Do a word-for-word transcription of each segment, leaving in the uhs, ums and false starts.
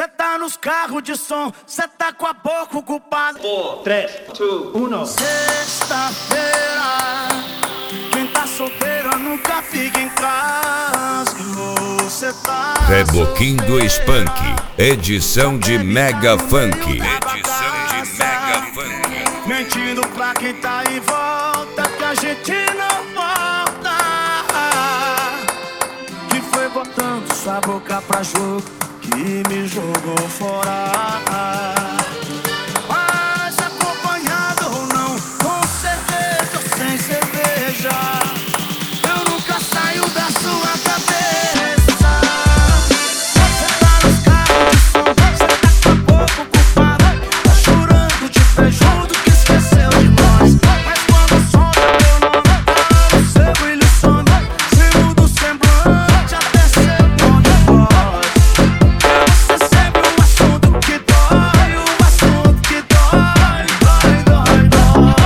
Cê tá nos carros de som, cê tá com a boca ocupada. Four, três, dois, um. Sexta-feira, quem tá solteiro nunca fica em casa. E você tá Reboquim do Spunk, edição de Mega Funk. Edição de Mega Funk. Mentindo pra quem tá em volta que a gente não volta. Que foi botando sua boca pra jogo que me jogou fora. Mas acompanhado ou não, com cerveja ou sem cerveja, eu nunca saio da sua cabeça. Você tá nos carros de som, você tá com a boca ocupada, tá chorando de prejuízo que esqueceu de nós. Mas quando solta meu nome, tá no seu brilho some, sem mudo semblante até seu tom de voz. Você sempre um assunto que dói, um assunto que dói, dói, dói, dói.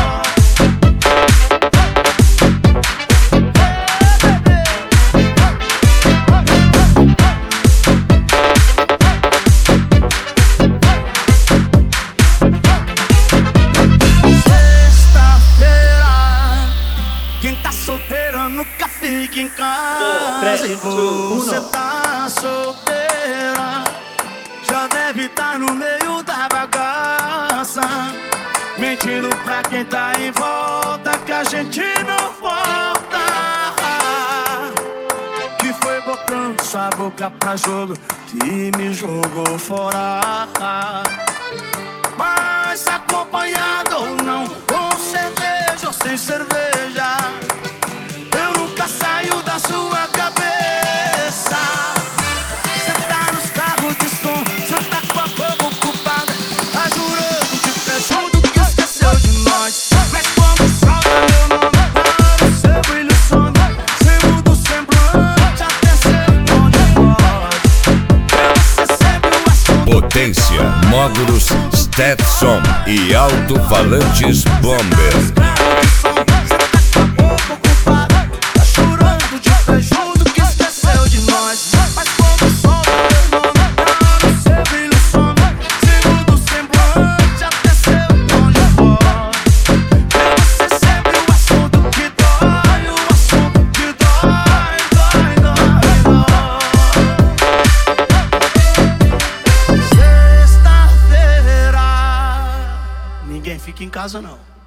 Sexta-feira, quem tá solteiro nunca fica em casa. três, E dois, um. você tá solteira, já deve tá no meio da bagaça, mentindo pra quem tá em volta que a gente não volta. Que foi botando sua boca pra jogo que me jogou fora. Mas acompanhado ou não, com cerveja ou sem cerveja, eu nunca saio da sua cabeça. Cê tá nos carros de som, cê tá com a boca ocupada, tá jurando de prejuízo que esqueceu de nós. Mas quando solta meu nome, tá no seu brilho some, sem mudo semblante até seu tom de voz. Você sempre um assunto. Potência, módulos, Stetson e alto-falantes Bomber. Tá chorando de prejuízo que esqueceu de nós. Mas quando solta meu nome, tá no seu brilho some, sem mudo semblante até seu tom de voz. Você sempre um assunto que dói, um assunto que dói, dói, dói, dói. Sexta-feira, ninguém fica em casa não.